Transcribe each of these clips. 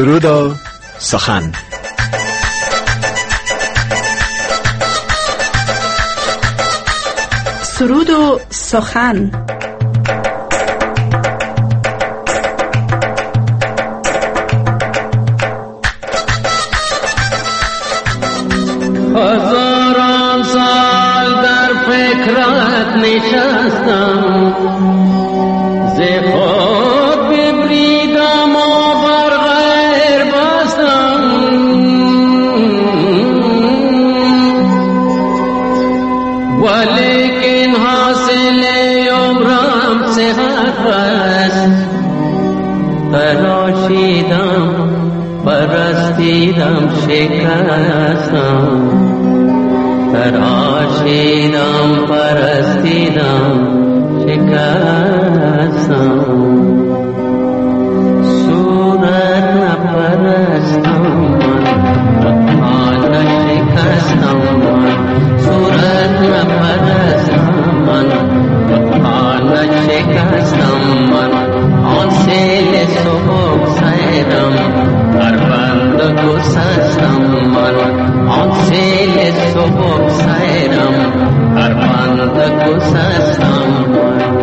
سرود و سخن. سرود و سخن. هزاران سال در فکرت نشستم، ز خود ببریدم و بر غیر بستم، ولیکن حاصل عمرم صحت است. تراشیدم پرستیدم شکستم، تراشیدم پرستیدم شکستم. صورت نپرستم من، آن شکستم من. صورت نپرستم من، آن شکستم من. آن سیل صبح سیرم در بند گسستم من. آن سیل صبح سیرم در بند گسستم من.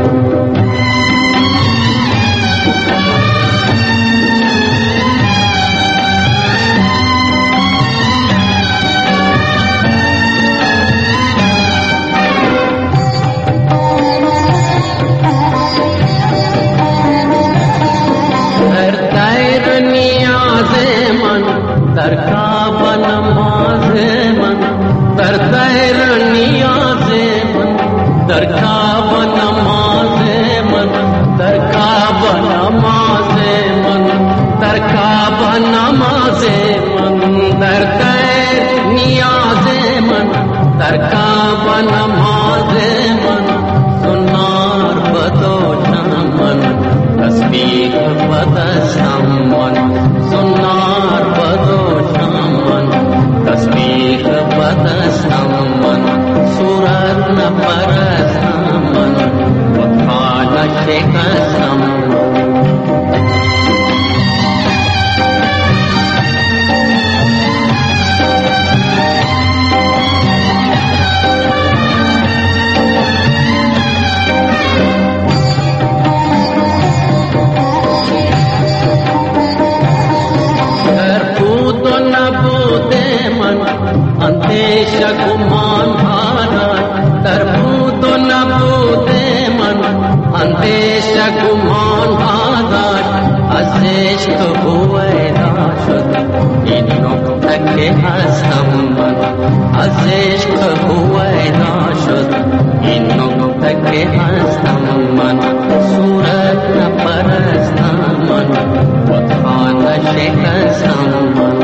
در کعبه نماز من، در دیر نیاز من، در کعبه نماز من، در کعبه نماز من، در کعبه نماز من، در دیر نیاز من، در کعبه نماز من. سنار بدوشم من، تسبیح بدستم من. سنار بدوشم من، تسبیح بدستم من. صورت نپرستم من، بتها نشکستم من. اندیش گمان حالات در بود و نبود من، اندیش گمان حالات از عشق هویدا شد. این نکته که هستم من، از عشق هویدا شد. این نکته که هستم من. صورت نپرستم من، بتها نشکستم من.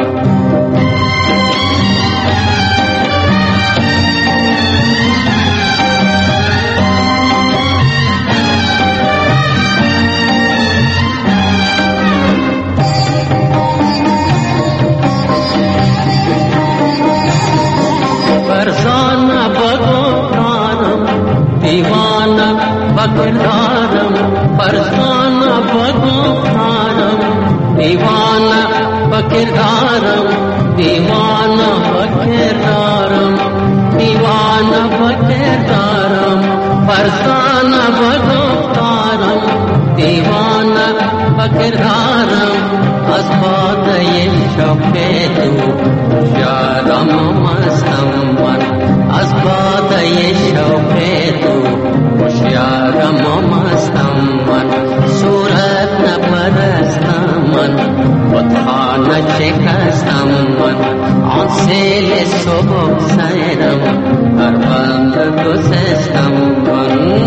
فرزانه بگفتارم دیوانه بکردارم، فرزانه بگفتارم دیوانه بکردارم، دیوانه بکردارم، دیوانه بکردارم. فرزانه بگفتارم دیوانه بکردارم. از باده شوق تو یارم مستم من، از باده شوق تو یارم مستم من. صورت نپرستم من، بتها نشکستم من. آن سیل صبح سیرم در بند گسستم من.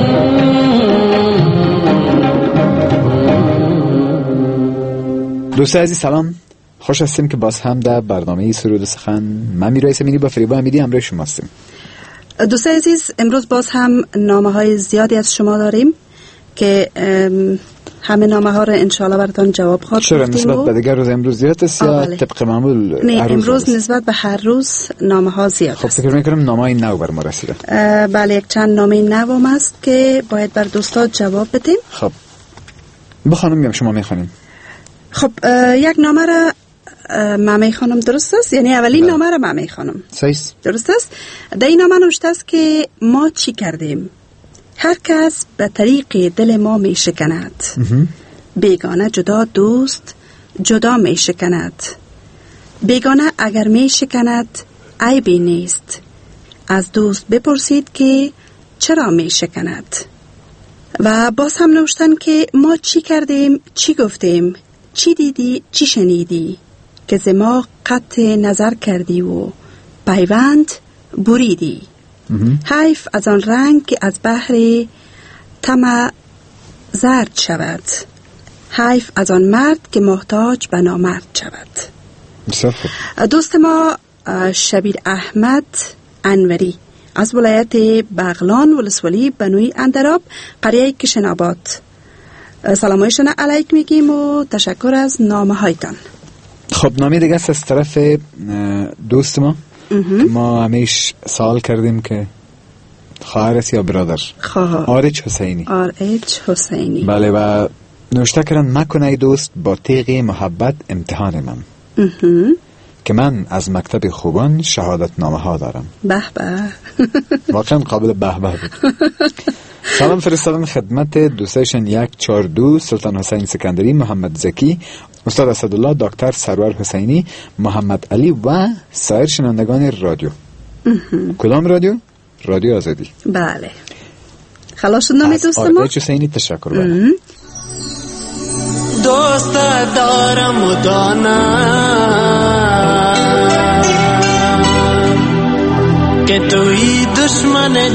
دوستان عزیز سلام، خوش هستیم که باز هم در برنامه سرود و سخن من میرایس امینی با فریبا امیدی همراه شما هستیم. دوستان عزیز امروز باز هم نامه های زیادی از شما داریم که همه نامه ها رو انشاءالله براتون جواب خواهد چرا نسبت به دیگر روز امروز زیاد است یا طبق معمول؟ نه امروز نسبت به هر روز نامه ها زیاد است. خب فکر میکنم نامه های نو بر ما رسیده. بله یک چند نامه نو هم است که باید بر دوستان جواب بدیم. خب بخوانم یا شما میخوانید؟ خب یک نامه را مامی خانم درست است؟ یعنی اولین نامه را مامی خانم صحیح درست است؟ در این نامه نوشته است که ما چی کردیم؟ هر کس به طریق دل ما می شکند، بیگانه جدا دوست جدا می شکند. بیگانه اگر می شکند عیبی نیست، از دوست بپرسید که چرا می شکند. و باز هم نوشتن که ما چی کردیم، چی گفتیم، چی دیدی، چی شنیدی، که ز ما قطع نظر کردی و پیوند بریدی. حیف از آن رنگ که از بحر طمع زرد شود، حیف از آن مرد که محتاج به نامرد شود. دوست ما شبیر احمد انوری از ولایت بغلان ولسوالی بنوی اندراب قریه کشن‌آباد سلامایشان علیک میگیم و تشکر از نامه هایتان. خب نامه دیگه است از طرف دوست ما. ما همیش سوال کردیم که خواهر است یا برادر؟ خواهر. آرچ حسینی. آرچ حسینی. بله و نوشته کردن مکنه دوست با تیغ محبت امتحان من که من از مکتب خوبان شهادت نامه ها دارم. به به. واقعا قابل به به بود. سلام فرستادن خدمت دوستایشان 142 سلطان حسین سکندری، محمد زکی، استاد اسدالله، دکتر سرور حسینی، محمد علی و سایر شنوندگان رادیو. کدام رادیو؟ رادیو آزادی. بله. خلاص شد نام دوست ما؟ آرچ حسینی تشکر. بله. دوست دارم و دانا که توی دشمن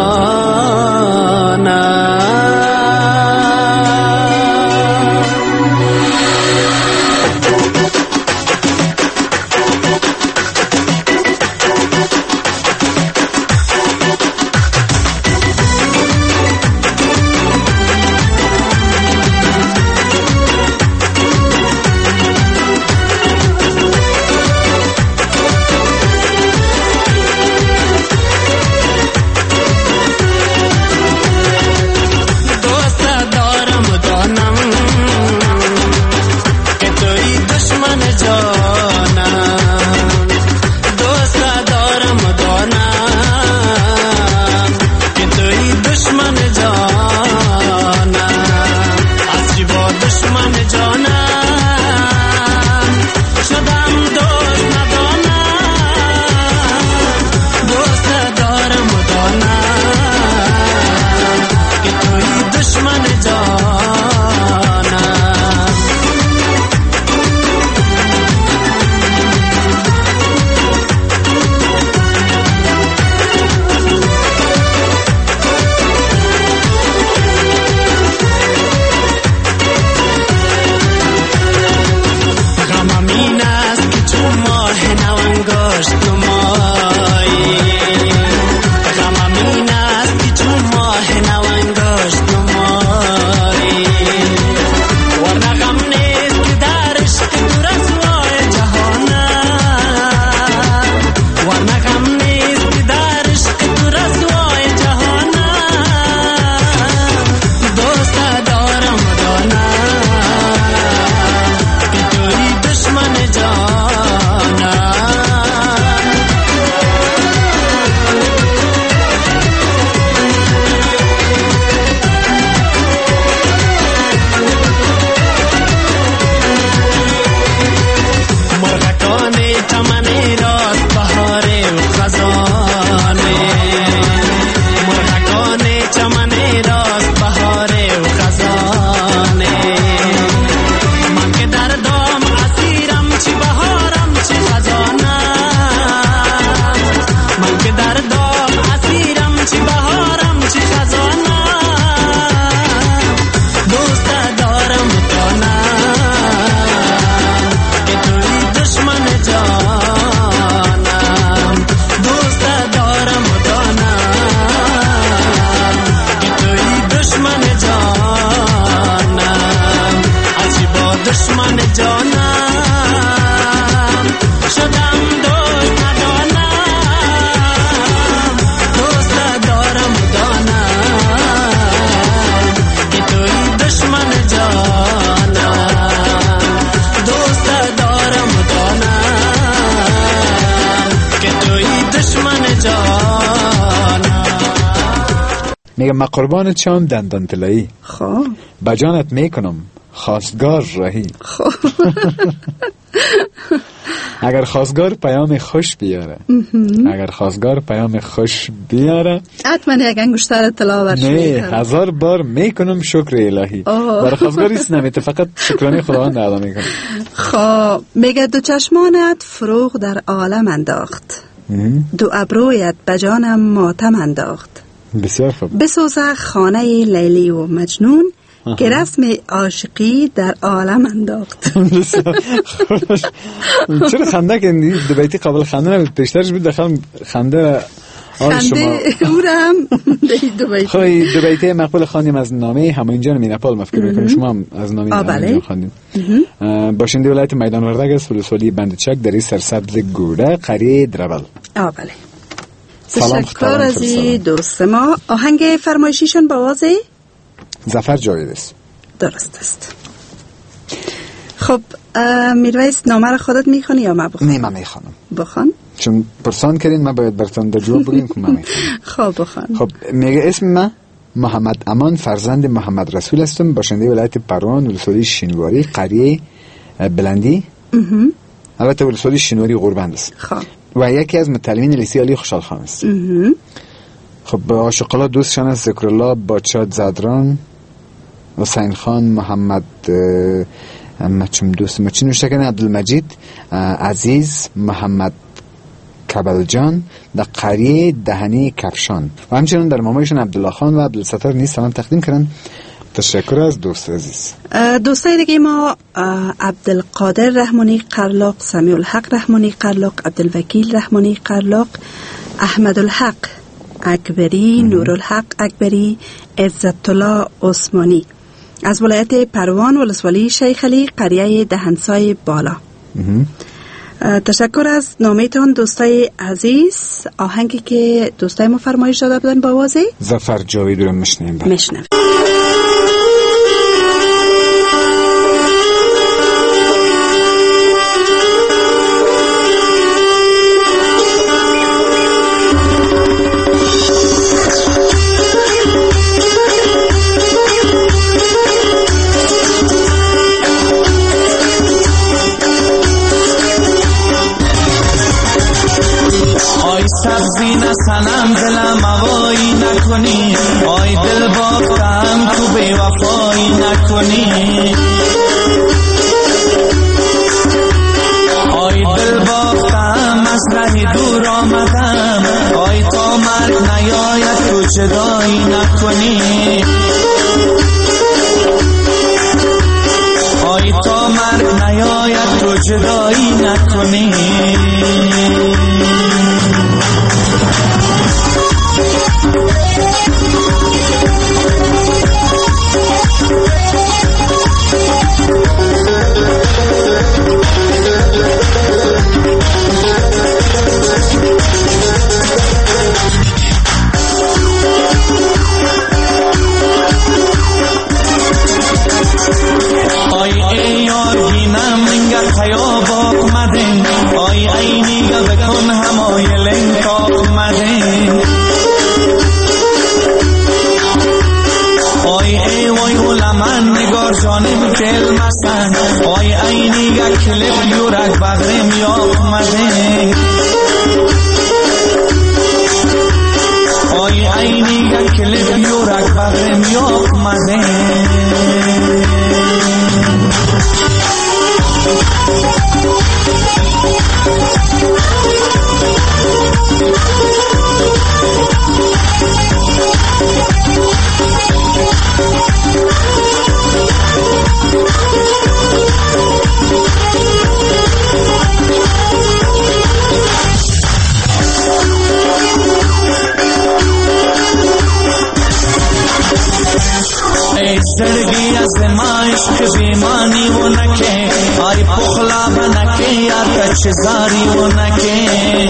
جانا. میگه من قربانت شم دندان طلایی، خب بجانت میکنم خواستگار رهی. خب اگر خواستگار پیام خوش بیاره، اگر خواستگار پیام خوش بیاره، حتما یک انگشتر طلا برش نه میکنم. 1000 بار میکنم شکر الهی. برای خواستگار ایست نمیته، فقط شکرانه خداوند ادا میکنم. خب میگه دو چشمانت فروغ در عالم انداخت، دو ابرویت بجانم ماتم انداخت. بسیار خوب. بسوزه خانه لیلی و مجنون که رسم عاشقی در عالم انداخت. چرا خنده که دو بیتی قابل خنده نبود؟ پیشترش بود دخل خنده آل شما. خنده او را هم دو بیتی. خواهی دو بیتی مقبول خواندیم از نامه همه اینجا می نپال مفکر میکنیم. شما هم از نامه همه اینجا خواندیم. باشنده ولایت میدان وردگ است، ولسوالی بندچک در این سرسبز گوره قریه دربل. بله. سلام تشکر از دوست ما. آهنگ فرمایشیشون با آوازه ظفر جاوید است. درست است. خب میرویس نامه را خودت میخونی یا من بخونم؟ نه من میخونم. بخون. چون پرسان کردین ما باید براتون در جواب بگیم که من میخونم. خب بخون. خب میگه اسم من محمد امان فرزند محمد رسول هستم، باشنده ولایت پروان، ولسوالی شینواری قریه بلندی. البته ولسوالی شینواری غوربند است. خب. و یکی از متعلمین لیسه علی خوشحال خان است. خب عاشقالا دوستشان است ذکرالله بادشاه زدران، حسین خان محمد مچم دوست مچین نوشته کنه عبدالمجید عزیز محمد کبلجان در قریه دهنی کفشان و همچنین در مامایشون عبدالله خان و عبدالستار نیست هم تقدیم کردن. تشکر از دوست عزیز. دوستای دیگه ما عبدالقادر رحمانی قرلاق، سمیع الحق رحمانی قرلاق، عبدالوکیل رحمانی قرلاق، احمد الحق اکبری، نورالحق اکبری، عزت الله عثمانی از ولایت پروان، ولسوالی شیخ علی قریه دهنسای بالا. تشکر از نامه‌تان دوستای عزیز. آهنگی که دوستای ما فرمایش داده بودن با آوازه ظفر جاوید رو میشنویم. سبزی نسنم دلم هوایی نکنی، آی دل باختم تو بی وفایی نکنی، آی دل باختم از راه دور آمدم، آی تا مرگ نیاید تو جدایی نکنی، آی تا مرگ نیاید تو جدایی نکنی. آی اینی کلب یورک بغرم یا مده، آی اینی کلب یورک بغرم یا مده. زرگی از مایش بیمانی و نکه، آی پخلا بنکه یا کچزاری و نکه،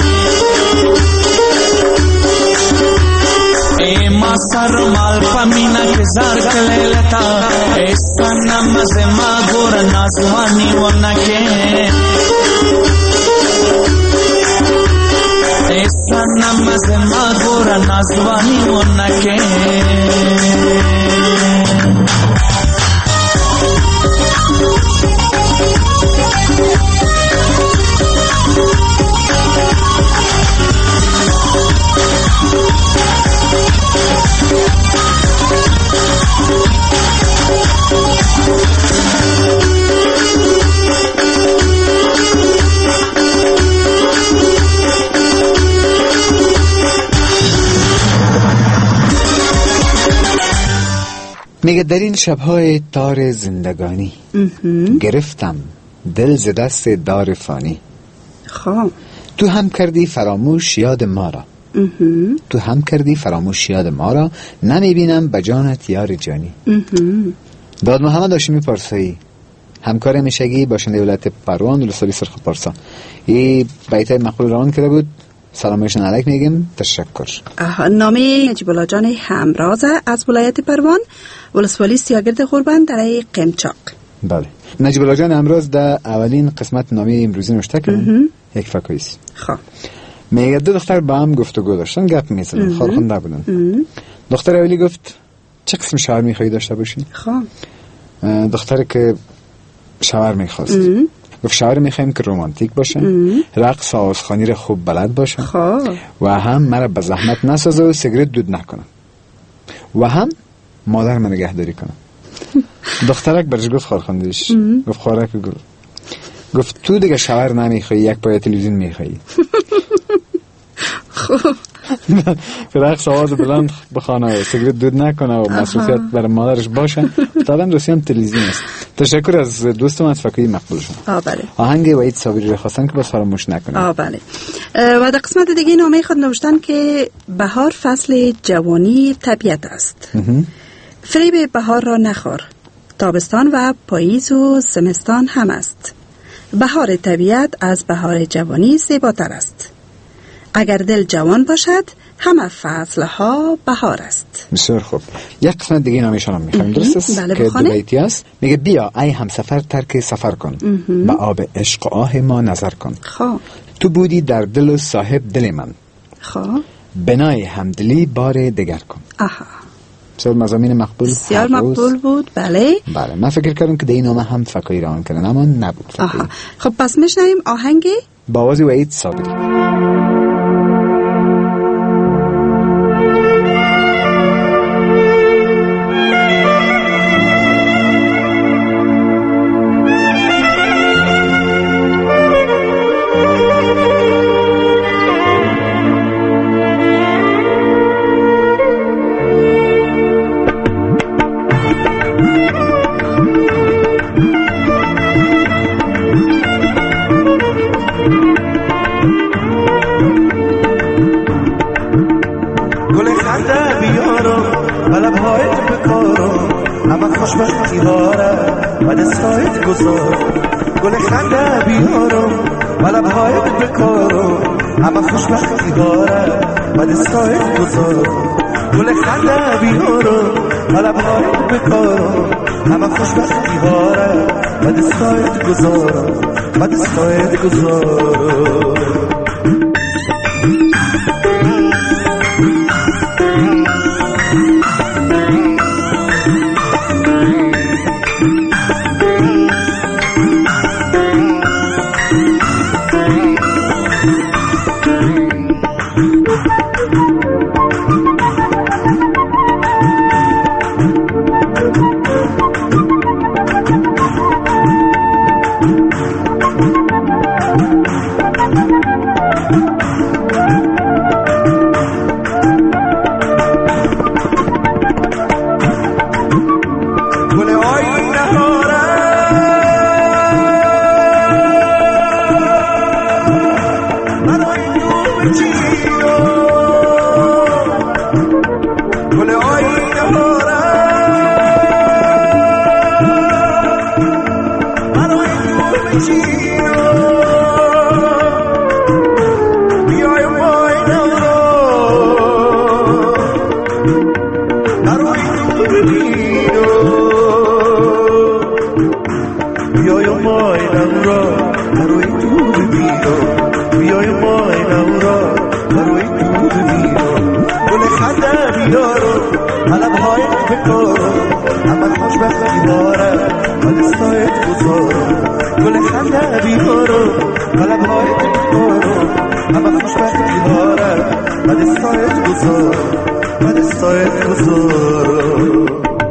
ای ما سر مال پمینا که زار کلیلتا، ای سنم از ما گور نازوانی و نکه، ای سنم مزه مگور نزوانی منکه میگه در این شبهای تار زندگانی گرفتم دل ز دست دار فانی. خب تو هم کردی فراموش یاد ما را تو هم کردی فراموش یاد ما را نمیبینم بجانت یار جانی. داد محمد هاشمی پارسایی همکار همیشگی باشنده ولایت پروان ولسوالی سرخ پارسا این بیت مقبول روان کرده بود. سلامشون علیک میگیم. تشکر. نامه نجیب الله جان همراز از ولایت پروان ولسوالی سیاگرد قربان در قمچاق. بله نجیب الله جان همراز در اولین قسمت نامه امروزی نوشته کردن یک فکاییست. خب میگه دو دختر با هم گفتگو داشتن گپ میزدن خارخونده بودن. دختر اولی گفت چه قسم شوهر میخوایی داشته باشی؟ خب دختر که شوهر میخواست گفت شوهر میخوایم که رومانتیک باشه، رقص آوازخوانی را خوب بلد باشه و هم مرا به زحمت نسازه و سیگرت دود نکنه و هم مادر من نگهداری کنه. دخترک برش گفت خارخوندهش گفت خارک گفت تو دیگه شوهر نمیخوایی یک پای تلویزیون میخوایی. خب رقص آواز بلند بخوانه و سیگرت دود نکنه و مصروفیت برای مادرش باشه. طبعا روسی هم تلویزیون است. تشکر از دوستم از فکری مقبول شد. بله. آهنگ وحید صابری رو خواستن که باز فراموش نکنه. بله. و در قسمت دیگه نامه خود نوشتن که بهار فصل جوانی طبیعت است. فریب بهار را نخور. تابستان و پاییز و زمستان هم است. بهار طبیعت از بهار جوانی زیباتر است. اگر دل جوان باشد همه فصلها بهار است. بسیار خوب. یک قسمت دیگه نامشان هم میخوایم. درست است؟ بله که بخونه. دو بیتی است. میگه بیا ای همسفر ترک سفر کن به آب عشق و آه ما نظر کن. خب تو بودی در دل و صاحب دل من خب بنای همدلی بار دگر کن. آها بسیار مضامین مقبول بسیار مقبول بود. بله بله من فکر کردم که در این نامه هم فکایی روان کردن اما نبود. آها خب پس میشنویم آهنگ با آواز وحید صابری. خوشبختی دارم و دستایت گذار گل خنده بیارم و لبهایت بکارم همه خوشبختی دارم و دستایت گذار گل خنده بیارم و لبهایت بکارم همه خوشبختی دارم و دستایت گذارم و دستایت گذارم. بیارو طلبهایت بکارو همه خوشبختی داره و دستایت گذارو گل خنده بیارو طلبهایت بکارو همه خوشبختی داره و دستایت گذارو و دستایت گذارو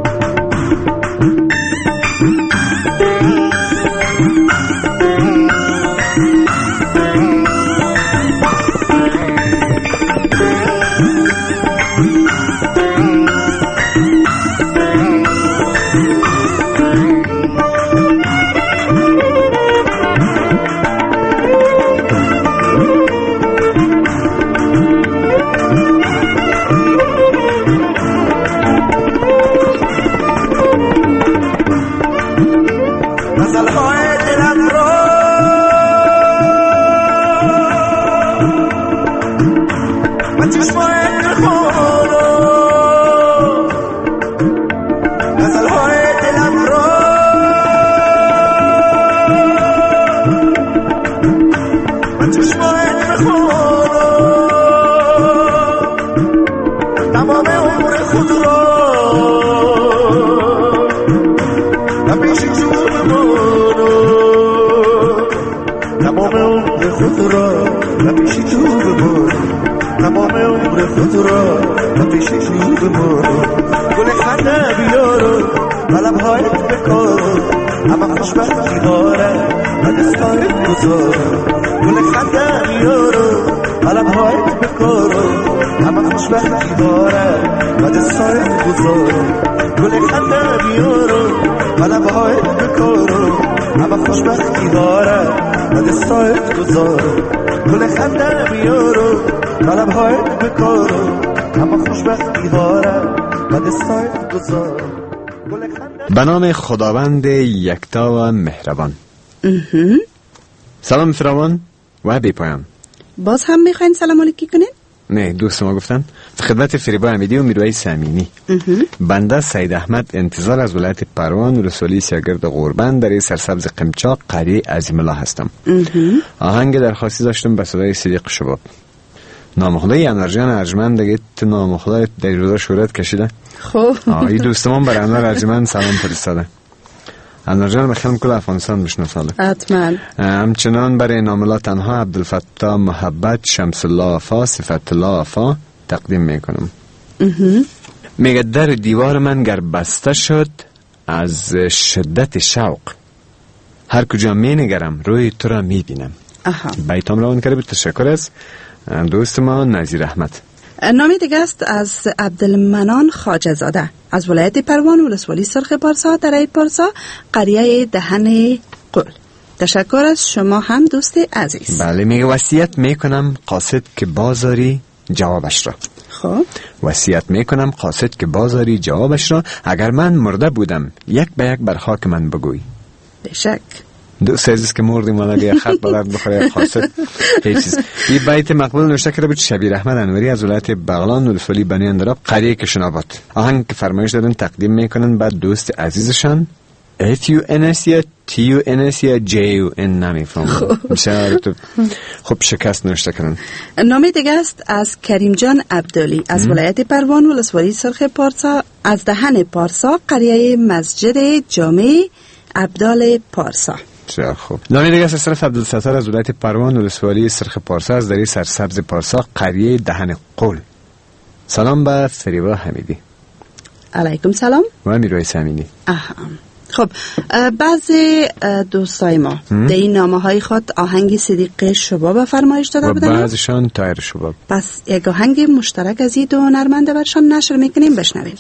به نام خداوند یکتا و مهربان. سلام فراوان و بی پایان. باز هم میخواین سلام علیکی کنین؟ نه، دوست ما گفتن. خدمت فریبا امیدی و میرویس امینی. بنده سید احمد انتظار از ولایت پروان ولسوالی سرگرد قربان در سرسبز قمچاق قریه عظیم الله هستم. آهنگ درخواستی داشتم به صدای صدیق شباب. نامخدای انرژیان ارجمند دیگه تو نامخدای در روزا شهرت کشیده. خب این دوستمون برای انوار ارجمند سلام فرستاده. انرژیان بخیرم کل افغانستان بشناساله. حتما. همچنان برای ناملا تنها عبدالفتاح محبت شمس الله وفا صفت الله وفا تقدیم میکنم. میگه در دیوار من گر بسته شد از شدت شوق، هر کجا می نگرم روی تو را می بینم. بیتام روان کرده بود. تشکر از دوست ما نظیر احمد. نامی دیگه است از عبدالمنان خواجه زاده از ولایت پروان ولسوالی سرخ پارسا درعی پارسا قریه دهن قل. تشکر از شما هم دوست عزیز. بله، میگه وصیت میکنم قاصد که بازاری جوابش را. خب وصیت میکنم قاصد که بازاری جوابش را، اگر من مرده بودم یک به یک بر خاک من بگوی. بشک. دوست عزیز که مردیم ولی یه خط بلد بخوره قاصد هیچ چیز. این بیت مقبول نوشته کرده بود شبیر احمد انوری از ولایت بغلان ولسوالی بنی اندراب قریه کشناباد. آهنگ که فرمایش دادن تقدیم میکنن بعد دوست عزیزشان HUNS یا TUNS یا JUN نمیفهم. خب شکست نوشته کردن. نام دیگه است از کریم جان عبدالی از ولایت پروان ولسوالی سرخ پارسا از دهن پارسا قریه مسجد جامع عبدال پارسا. خب نامی دیگه است صرف عبدالستار از ولایت پروان ولسوالی سرخ پارسا از دری سرسبز پارسا قریه دهن قل. سلام به فریبا حمیدی. علیکم سلام. و میرویس امینی. خب بعضی دوستای ما در این نامه های خود آهنگ صدیق شباب فرمایش داده بودن و بعضشان طاهر شباب. پس یک آهنگ مشترک از این دو هنرمنده برشان نشر میکنیم، بشنویم.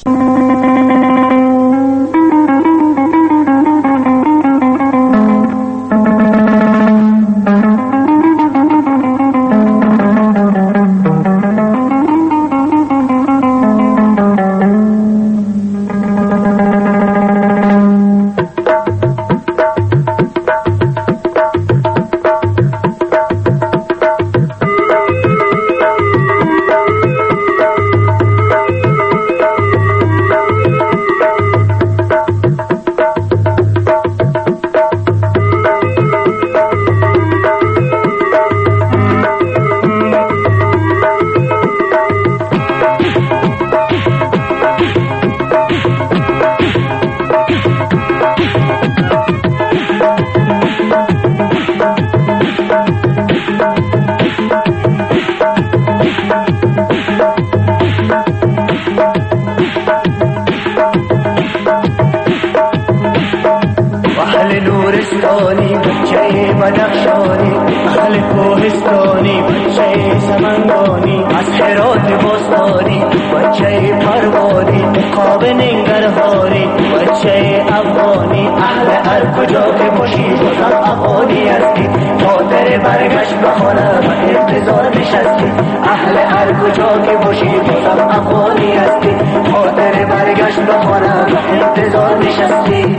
بدخشانی، اهل کوهستانی، بچه سمنگانی، از هرات بستانی، بچه پروانی، مقاب ننگرهاری، بچه افغانی، اهل هر کجا که باشی بازم افغانی هستی، خاطر برگشت به خانه و انتظار نشستی، اهل هر کجا که باشی بازم افغانی هستی، خاطر برگشت به خانه و انتظار نشستی.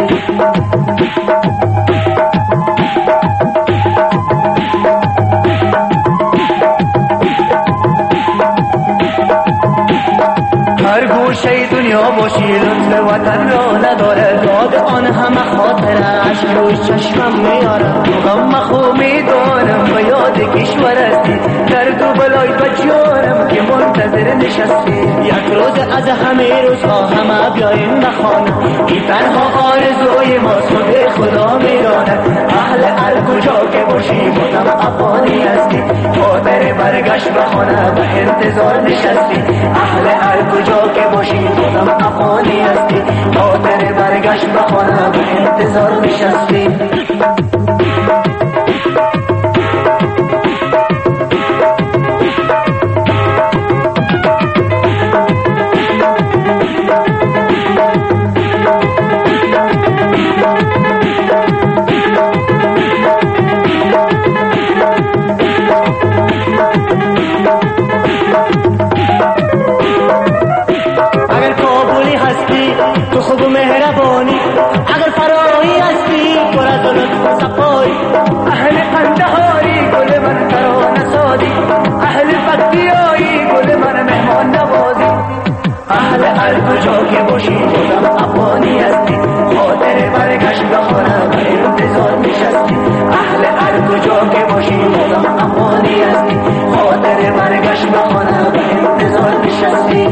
هر گوشه دنیا باشی لطف وطن را نداره، داد آن همه خاطرش روی چشمم میاره، غم مخو میدانم به یاد کشور هستی، درد و بلای بچیارم که منتظر نشستی، یک روز از همه روزها همه بیایم به خانه، این تنها آرزوی ماست و به خدا میراند، اهل هر کجا که باشی بازم افغانی هستی، خاطر برگشت به خانه به انتظار نشستی، اهل هر کجا که باشی بازم افغانی هستی، خاطر برگشت به خانه به انتظار نشستی. تو خوب و مهربانی، اگر فرایی هستی پر از لطف و صفایی، اهل قندهاری گل من ترانه سازی، اهل بختیاری گل من مهمان نوازی، اهل هر کجا که باشی بازم افغانی هستی، خاطر برگشت به خانه به انتظار نشستی، اهل هر کجا که باشی بازم افغانی هستی، خاطر برگشت به خانه به انتظار نشستی.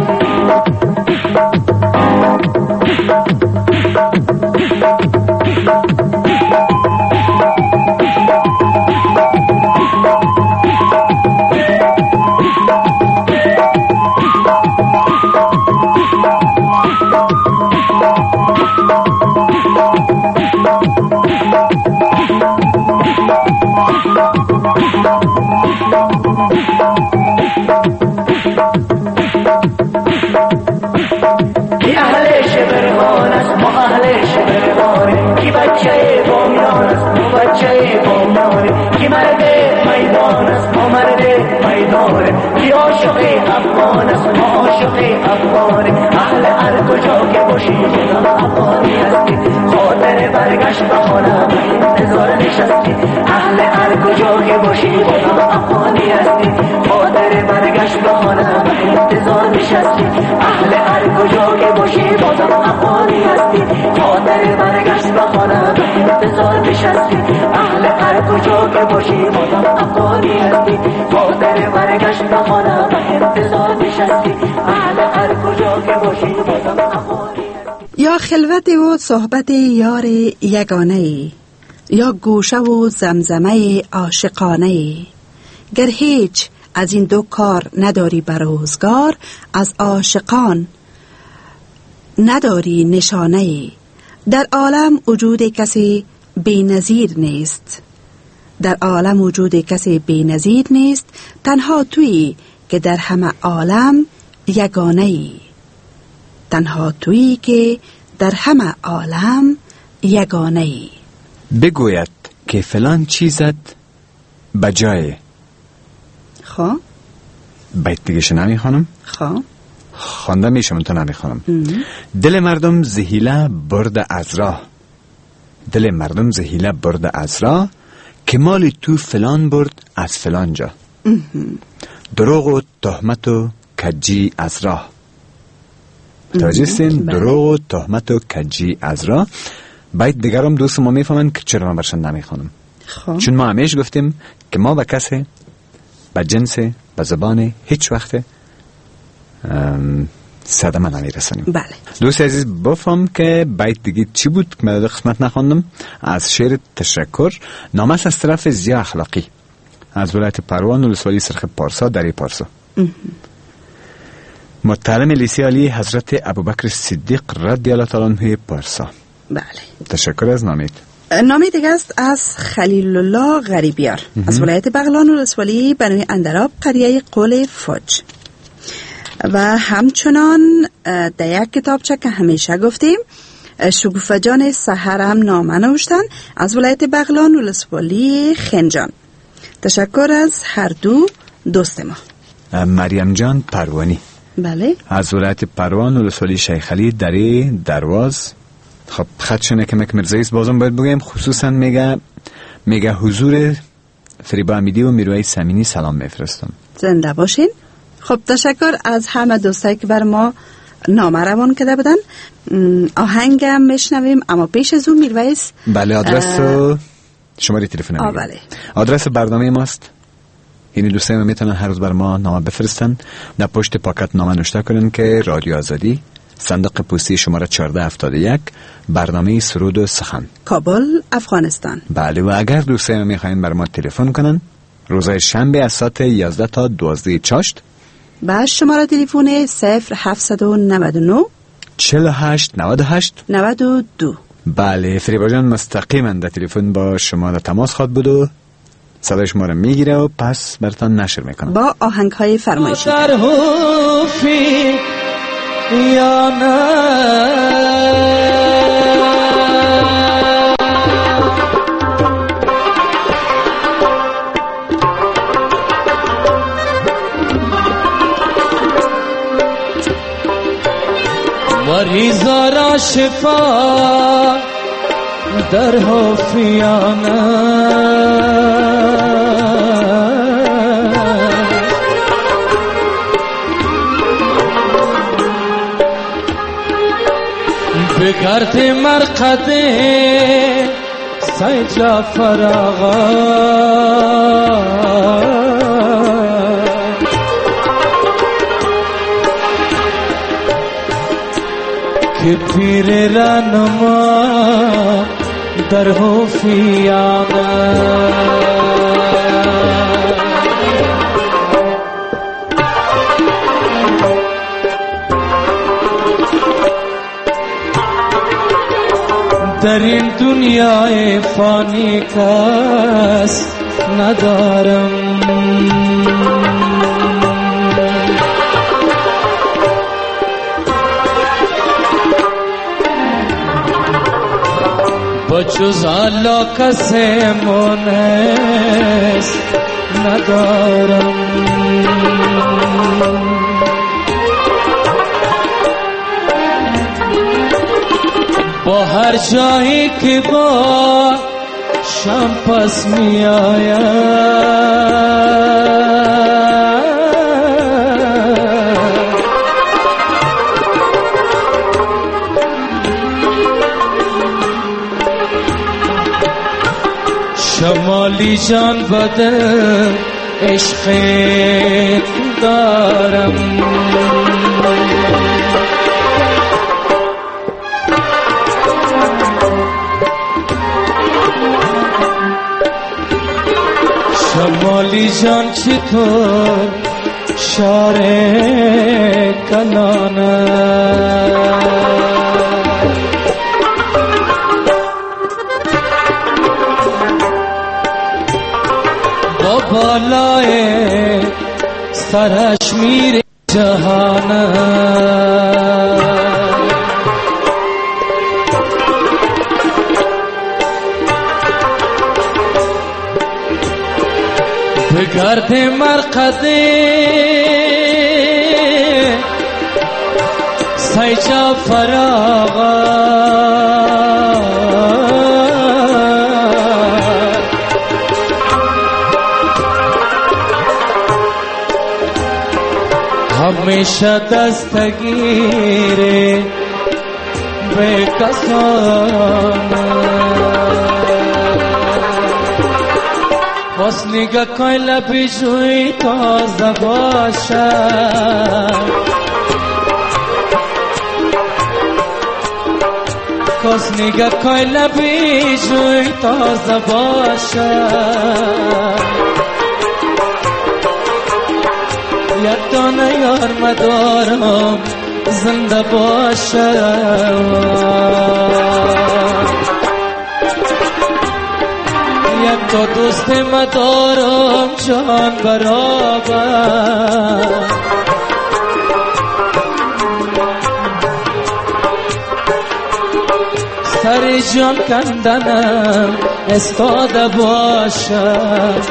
بچه بامیان است و بچه بامیان، کی مرد میدان است و مرد میدان، کی عاشق افغان است و عاشق افغان، اهل هر کجا که باشی بازم افغانی هستی، خاطر برگشت به خانه به انتظار نشستی، اهل هر کجا که باشی بازم افغانی هستی، خاطر برگشت به خانه به انتظار نشستی، اهل هر کجا که باشی بازم افغانی هستی، خاطر برگشت به خانه به انتظار نشستی، اهل هر کجا که باشی بازم افغانی هستی، خاطر برگشت به خانه به انتظار نشستی، اهل هر کجا که باشی بازم افغانی هستی. یا خلوت و صحبت یار یگانه، یا گوشه و زمزمه عاشقانه، گر هیچ از این دو کار نداری بر روزگار، از عاشقان نداری نشانه، در عالم وجود کسی بی‌نظیر نیست، در عالم وجود کسی بی‌نظیر نیست، تنها تویی که در همه عالم یگانه ای، تنها تویی که در همه عالم یگانه ای. بگوید که فلان چیزت بجای. خب بیت دیگه نمی خانم؟ خب خوانده میشم تو نمی خانم. دل مردم زهیله برد از راه، دل مردم زهیله برد از راه، که مال تو فلان برد از فلان جا، دروغ و تهمت و کجی از راه. متوجه هستین؟ دروغ و تهمت و کجی از راه. باید دیگرم دوست ما میفهمن که چرا من برشن نمی خانم. چون ما همیشه گفتیم که ما به کسی، به جنس، به زبان هیچ وقت صدمه نمیرسانیم. بله. دوست عزیز بفهم که بیت دیگه چی بود که من قسمت نخوندم از شعر تشکر. نامه از طرف ضیا اخلاقی از ولایت پروان ولسوالی سرخ پارسا دری پارسا. متعلم لیسه عالی حضرت ابوبکر صدیق رضی الله تعالی عنه پارسا. بله. تشکر از نامید. نام دیگه است از خلیل الله غریبیار از ولایت بغلان ولسوالی بنوی اندراب قریه قول فوج. و همچنان در یک کتابچه که همیشه گفتیم شگوفه جان سحر هم نامه نوشتن از ولایت بغلان ولسوالی خنجان. تشکر از هر دو دوست ما. مریم جان پروانی بله از ولایت پروان ولسوالی شیخ علی دری درواز. خب خدشونه که مرزاییست بازم باید بگیم، خصوصا میگه حضور فریبا امیدی و میروی سمینی سلام میفرستم. زنده باشین. خب تشکر از همه دوستایی که بر ما نامه روان کرده بودن. آهنگ هم میشنویم، اما پیش از اون میرویس بله آدرس شماره تلفن ما. بله آدرس برنامه ماست. یعنی دوستای ما میتونن هر روز بر ما نامه بفرستن، در پشت پاکت نامه نوشته کنن که رادیو آزادی، صندوق پستی شماره 1471، برنامه سرود و سخن، کابل افغانستان. بله. و اگر دوستای ما میخواین بر ما تلفن کنن روزهای شنبه از ساعت 11 تا 12 چاشت با شماره تلفن 0799 48 98 92. بله فریبا جان مستقیما در تلفن با شما در تماس خواهد بود و صدای شما رو میگیره و پس براتون نشر میکنه با آهنگ های فرمایشی. در حوفی یا نه مریضا را شفا در حوفیانه بگرد مرقده سید جعفر آقا که پیر رنما در حوفیانه در این دنیای فانی کس ندارم بجز الله کس مونس ندارم با هر جایی که با شم پس می شمالی جان بدن عشق دارم شمالی جان چطور شار کنانه با بالای سرش میره جهانه بگرد مرقده سید جعفر آقا همیشه دستگیره به کسانه باز نگاه کن لبی جوی تازه باشد باز نگاه کن لبی جوی تازه باشد یک دانه یار مدارم زنده باشد یک تا دوست مدارم جان برابر، سر جان کندنم استاده باشد.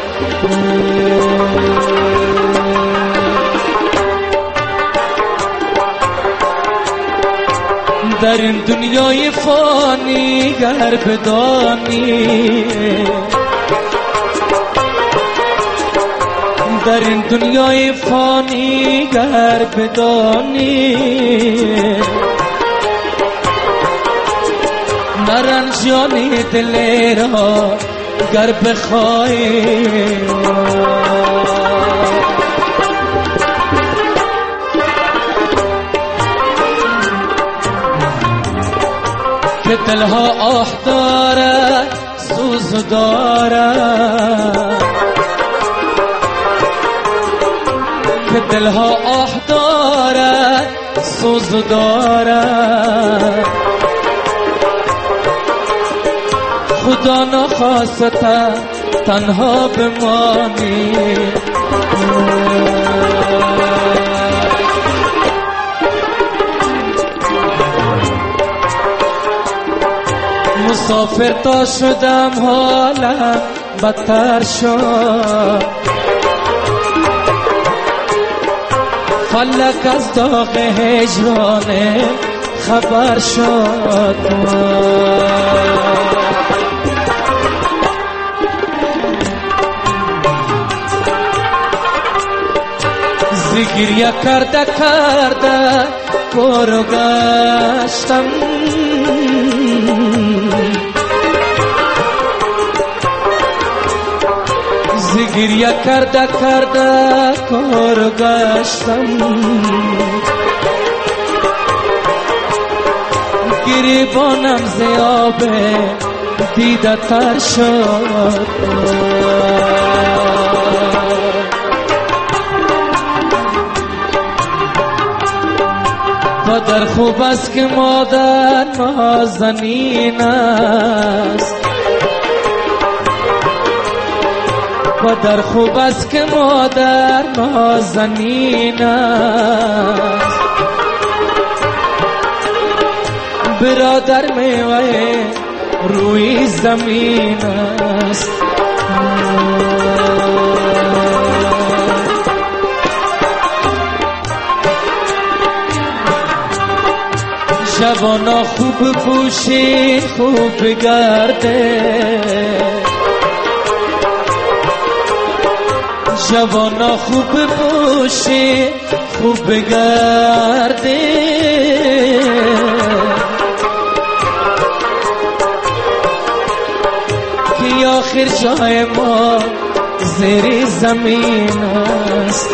در این دنیای فانی گر بدانی، در این دنیای فانی گر بدانی، نرنجانی دل را گر بخواهی، که دلها آه دارد سوز دارد، که دلها آه دارد سوز دارد، خدا نخواسته تنها بمانی. مسافر تا شدم حالم بدتر شد، فلک از داغ هجران خبر شد. زگریه کرده کرده کورو گشتم، زگریه کرده کرده کورو گشتم، گریبانم زیاب دیده تر شد. پدر خوب است که مادر نازنین است، پدر خوب است که مادر نازنین است، برادر میوه روی زمین است. جوانا خوب پوشید خوب بگرده، جوانا خوب پوشید خوب بگرده، که آخر جای ما زیر زمین است.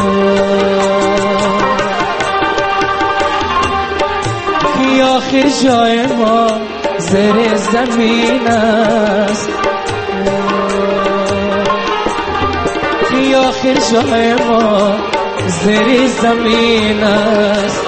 که آخر جای ما زیر زمین است، که آخر جای ما زیر زمین است.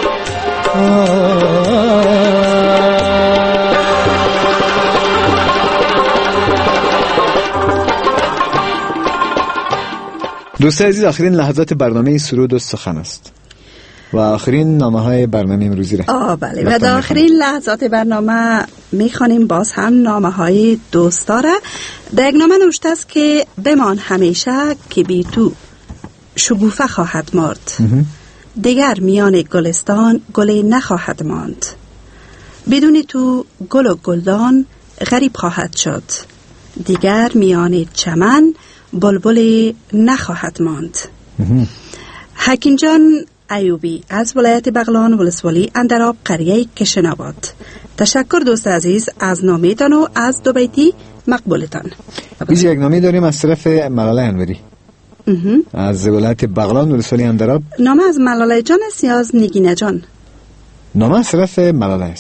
دوستان عزیز، آخرین لحظات برنامه سرود و سخن است و آخرین نامه های برنامه امروزی را بله، و در آخرین لحظات برنامه میخوانیم باز هم نامه های دوستاره. در یک نامه نوشته است که بمان همیشه که بی تو شگوفه خواهد مرد، دیگر میان گلستان گلی نخواهد ماند، بدون تو گل و گلدان غریب خواهد شد، دیگر میان چمن بلبل نخواهد ماند. حکیم جان ایوبی از ولایت بغلان، ولسوالی اندراب، قریه کشن‌آباد. تشکر دوست عزیز از نامه‌تان و از دو بیتی مقبولتان. بیش یک نامه داریم از طرف ملاله انوری از ولایت بغلان، ولسوالی اندراب. نامه از ملاله جان است یا از نگینه جان؟ نامه از طرف ملاله است.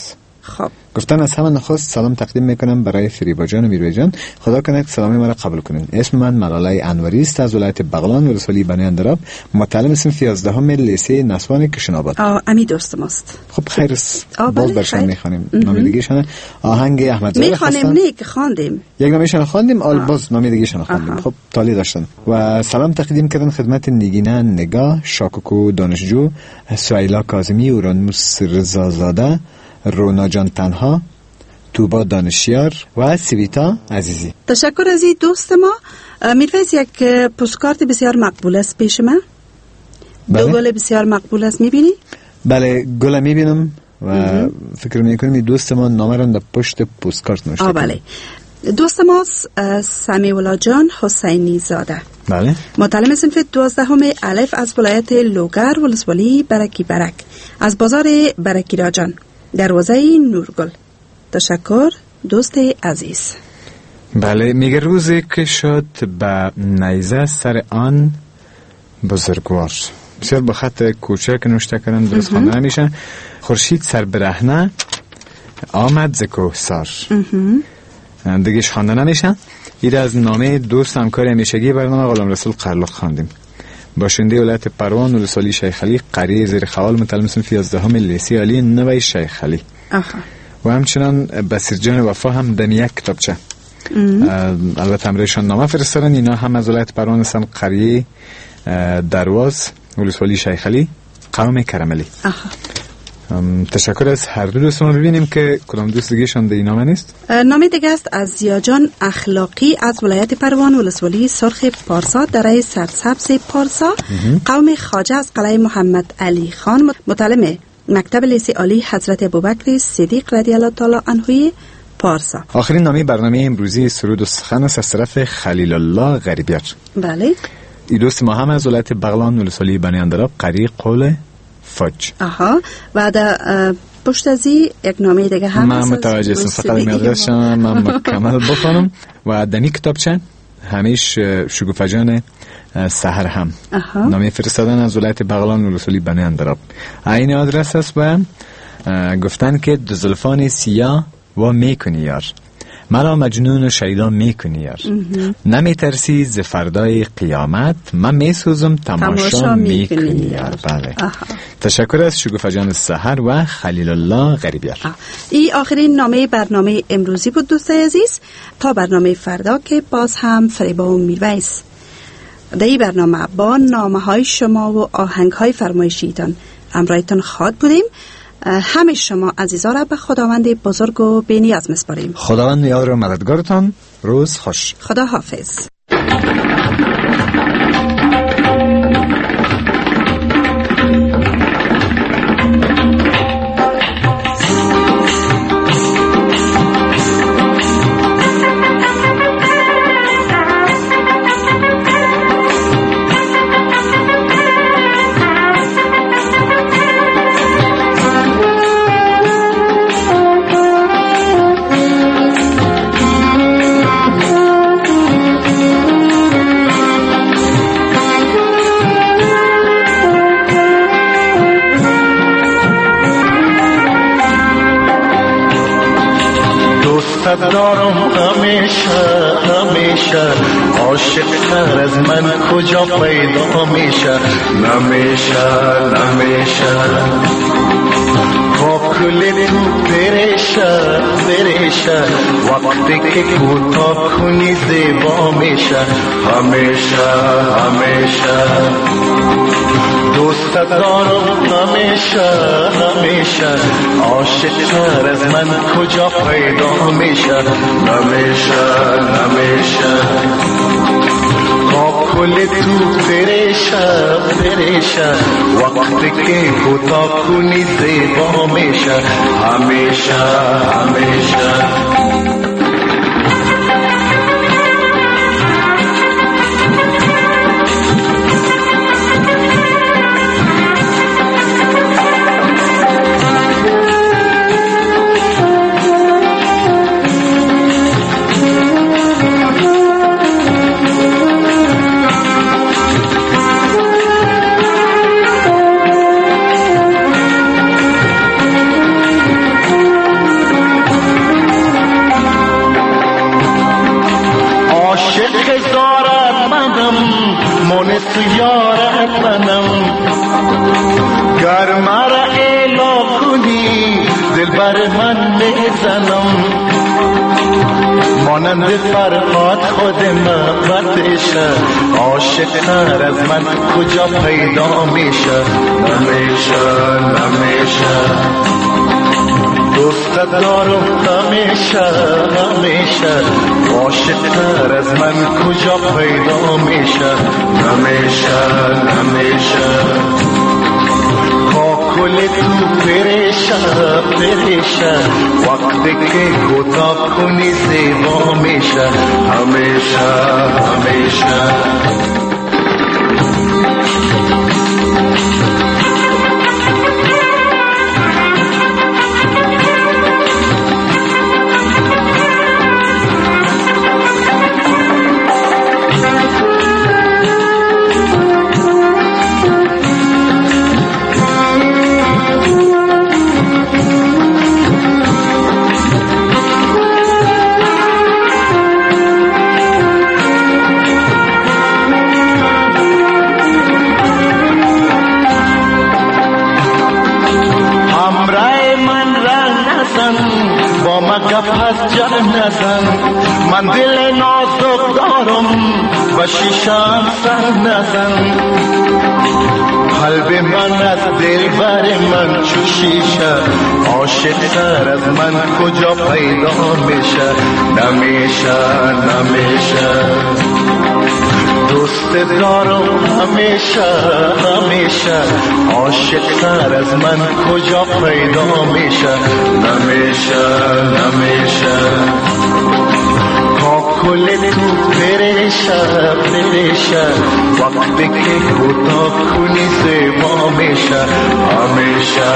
خب گفتن از همه نخست سلام تقدیم میکنم برای فریبا جان و میروی جان. خدا کنه سلامی مرا قبول کنین. اسم من ملاله انوری است از ولایت بغلان ولسوالی بنی اندراب. متعلم صنف 11 لیسه نسوان کشن‌آباد. امی دوست ماست. خب خیر است. بله، باز برشان میخوانیم. نام دیگه‌شان آهنگ احمد زاده میخوانیم نه که خواندیم. یک نامشان خواندیم آل باز نام دیگه‌شان خواندیم. خب تالی داشتن و سلام تقدیم کردن خدمت نگینا نگاه، شاکوکو دانشجو، سویلا کاظمی، اورانوس رضازاده، رونا جان تنها، توبا دانشیار و سویتا عزیزی. تشکر از این دوست ما. میرویس یک پستکارت بسیار مقبول است پیش من. بله؟ دو گل بسیار مقبول است میبینی؟ بله گل میبینم و فکر میکنم این دوست ما نامه را در پشت پستکارت نوشته. بله. دوست ما سمیولا جان حسینی زاده. بله. متعلم صنف 12 الف از ولایت لوگر ولسوالی برکی برک از بازار برکی راجان دروازه نورگل. تشکر دوست عزیز. بله میگه روزی که شد به نیزه سر آن بزرگوار. بسیار با خط کوچک نوشته کردن درست خوانده نمیشه. خورشید سر برهنه آمد ز کوهسار. دیگه خوانده نمیشه. این از نامه دوست همکار همیشگی برنامه غلام رسول قرلق خواندیم. باشنده ولایت پروان ولسوالی شیخ علي قریه زیر خوال متعلم صنف 11 لیسه علی نوی شیخ علي. و همچنان بصیر جان وفا هم دمی یک کتابچه البته همراهشان نامه فرستادن. اینا هم از ولایت پروان هستن قریه درواز ولسوالی شیخ علي قوم کرملی. تشکر از هر دو دوست ما. ببینیم که کدام دوست دیگه شان در این نامه نیست. نامه دیگه است از زیاجان اخلاقی از ولایت پروان ولسوالی سرخ پارسا دره سرسبز پارسا قوم خواجه از قلعه محمد علی خان متعلم مکتب لیسه عالی حضرت ابوبکر صدیق رضی الله تعالی عنه پارسا. آخرین نامه برنامه امروزی سرود و سخن است از طرف خلیل الله غریبیار. بله. این دوست ما هم از ولایت بغلان ولسوالی بنی اندراب قریه قول فج. و در پشت ازی یک نامه دیگه هم من متوجه هستم. فقط این ادرسشان من مکمل بخونم. و دمی کتابچه همیش شگوفه جان سحر هم نامه فرستادن از ولایت بغلان ولسوالی بنی اندراب. این آدرس است و گفتن که دو زلفان سیاه و میکنی یار مرا مجنون و شیدا میکنی یار نمی ترسی ز فردای قیامت من میسوزم تماشا میکنی یار. بله. تشکر از شگوفه جان سحر و خلیل الله غریبیار. این آخرین نامه برنامه امروزی بود دوست عزیز. تا برنامه فردا که باز هم فریبا و میرویس در این برنامه با نامه های شما و آهنگ های فرمایشیتان همراهتان خواهد بودیم. همه شما عزیزا را به خداوند بزرگ و بی‌نیاز میسپاریم. خداوند یار و مددگارتان. روز خوش. خدا حافظ. دارم همیشه عاشق تر از من کجا پیدا میشه نمیشه با کل تو بریشه وقتی که کوتاه کنی زیبا میشه همیشه دوست دارم همیشه عاشق تر از من کجا پیدا میشه نمیشه با کل تو بریشه وقتی که کوتاه کنی زیبا میشه همیشه دل بر من میزنم مانند فرهاد خود محبتشه عاشق‌تر از من کجا پیدا میشه نمیشه دوست دارم همیشه عاشق‌تر از من کجا پیدا میشه نمیشه کل تو پریشه وقتی که کوتاه کنی زیبا میشه همیشه پس جان نزن من دل نازک دارم و شیشم سر نزن قلب من از دل بر من چو شیشه عاشق‌تر از من کجا پیدا میشه نمیشه دوست دارم همیشه عاشق‌تر از من کجا پیدا میشه نمیشه کل تو پریشه وقتی که کوتاه کنی زیبا میشه همیشه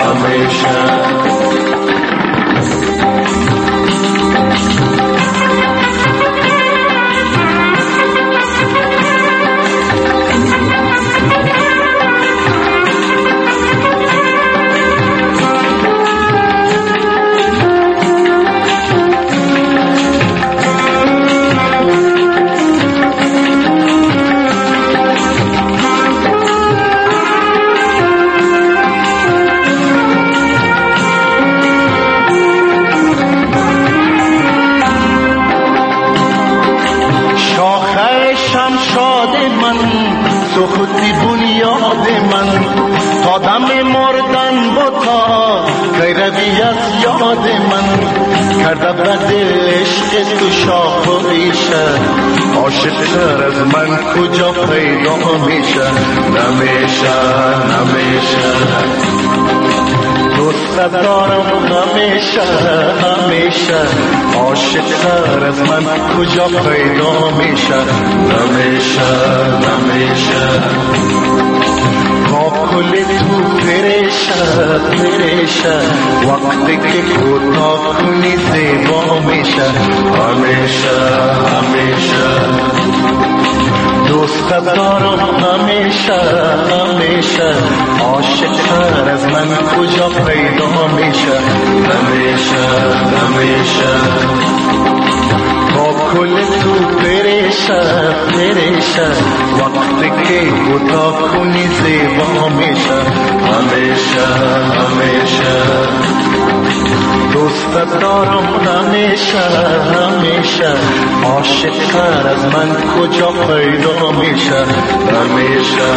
سختی بنیاد من تا دم مردن بتا کی روی از یاد من کرده به دل عشق تو شاخ و ریشه عاشق‌تر از من کجا پیدا میشه نمیشه دوست دارم همیشه عاشق‌تر از من کجا پیدا میشه نمیشه کل تو پریشه وقتی که کوتاه کنی زیبا میشه همیشه دوست دارم همیشه عاشق‌تر از من کجا پیدا میشه نمیشه کل تو پریشه وقتی که کوتاه کنی زیبا میشه همیشه دوست دارم همیشه عاشق‌تر از من کجا پیدا میشه نمیشه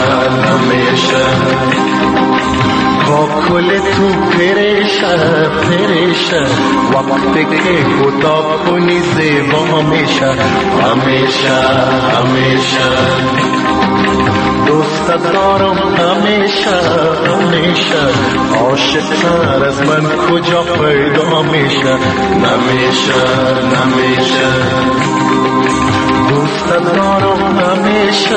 کل تو پریشه وقتی که کوتاه کنی زیبا میشه همیشه دوست دارم همیشه عاشق‌تر از من کجا پیدا میشه نمیشه دوست دارم همیشه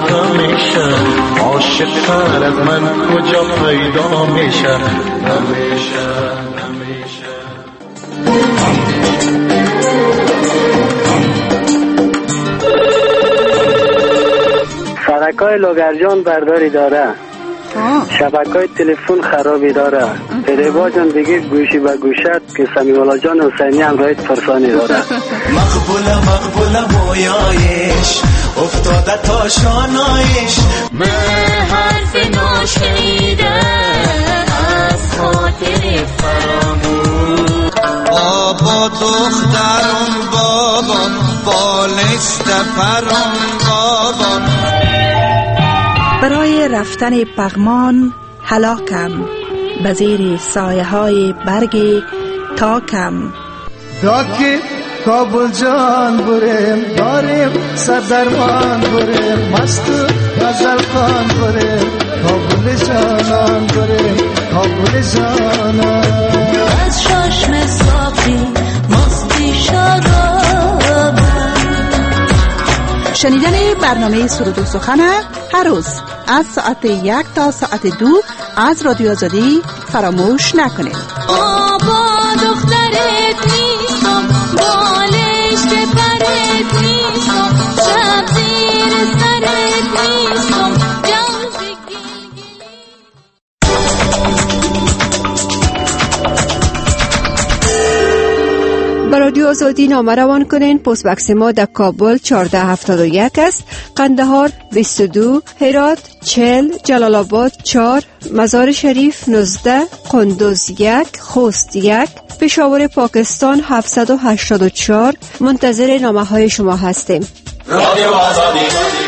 عاشق‌تر از من کجا پیدا میشه نمیشه شبکه‌های لوگرجان برداری داره شبکه‌های تلفن خرابی داره تریبا جان دیگه گوشی به گوشت که سمیولا جان حسینی هم رایت فرسانی داره مقبوله مویایش افتاده تا شانایش من حرف ناشنیده از خاطر فراموش. بابا دخترم بابام بالشت پرم بابام. برای رفتن پغمان هلاکم به زیر سایه های برگ تاکم. داکی کابل جان بریم داریم صدرمان بریم مست غزل خان بریم کابل جانان بریم کابل جانان. از چشم صافی مستی شراب. شنیدن برنامه سرود و سخن هر روز از ساعت 1 تا ساعت 2 از رادیو آزادی فراموش نکنید. بابا دخترت نیستم بالشت پرت نیستم شب زیر سرت نیستم جوز گلگلی. به رادیو آزادی نامه روان کنین. پست بکس ما در کابل 1471 است، قندهار 22، هرات 40، جلال آباد 4، مزار شریف 19، قندوز 1، خوست 1، پشاور پاکستان 784. منتظر نامه های شما هستیم. رادیو آزادی